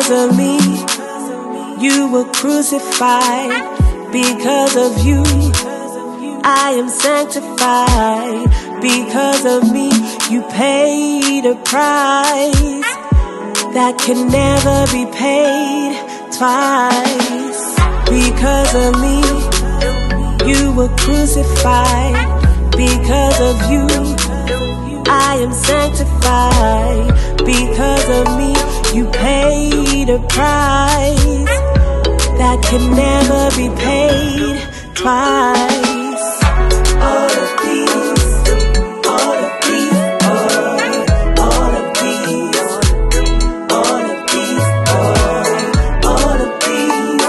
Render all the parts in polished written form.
Because of me, you were crucified. Because of you, I am sanctified. Because of me, you paid a price that can never be paid twice. Because of me, you were crucified. Because of you, I am sanctified. Because of me, you paid a price that can never be paid twice. All of these, all of these, all of these, all of these, all of these,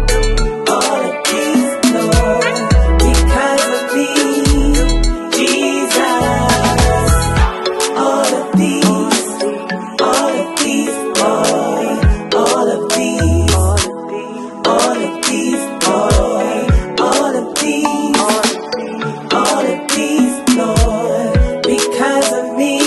Lord, because of me, Jesus. All of these, all of these, Lord, all of these, all of these, Lord, all of these, Lord, because of me,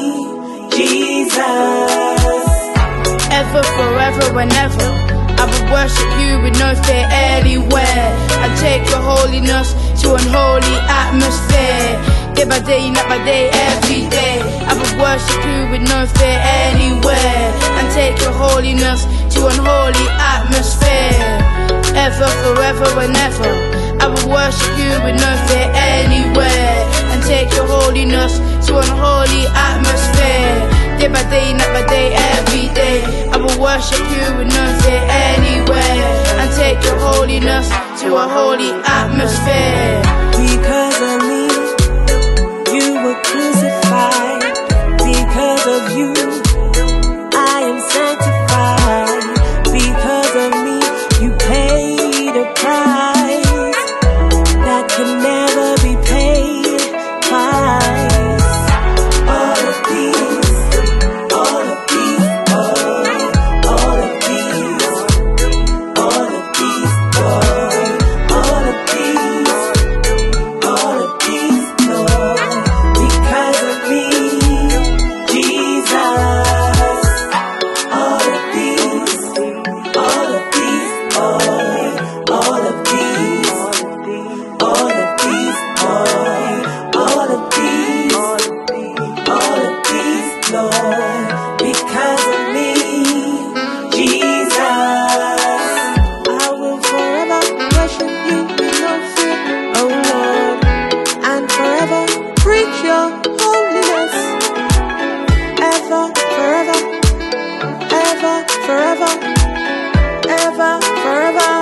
Jesus. Ever, forever, whenever, I will worship you with no fear anywhere. I take your holiness to unholy atmosphere. Day by day, night by day, every day, I will worship you with no fear anywhere. And take your holiness to unholy atmosphere. Ever, forever, whenever, I will worship you with no fear anywhere. And take your holiness to unholy atmosphere. Day by day, night by day, every day, I will worship you with no fear anywhere. And take your holiness to a holy atmosphere. Because of me, you were crucified. Because of you, I am sanctified. Because of me, you paid a price that can never be paid twice. All of these, all of these, all of these, all of these, all of these, Lord, because of me, Jesus. All of these, all of these, all of these, all of these, all of these, Lord, because of me, Jesus. I will forever worship you with no fear, oh Lord, and forever preach your holiness. Ever, forever, ever, forever, ever, forever.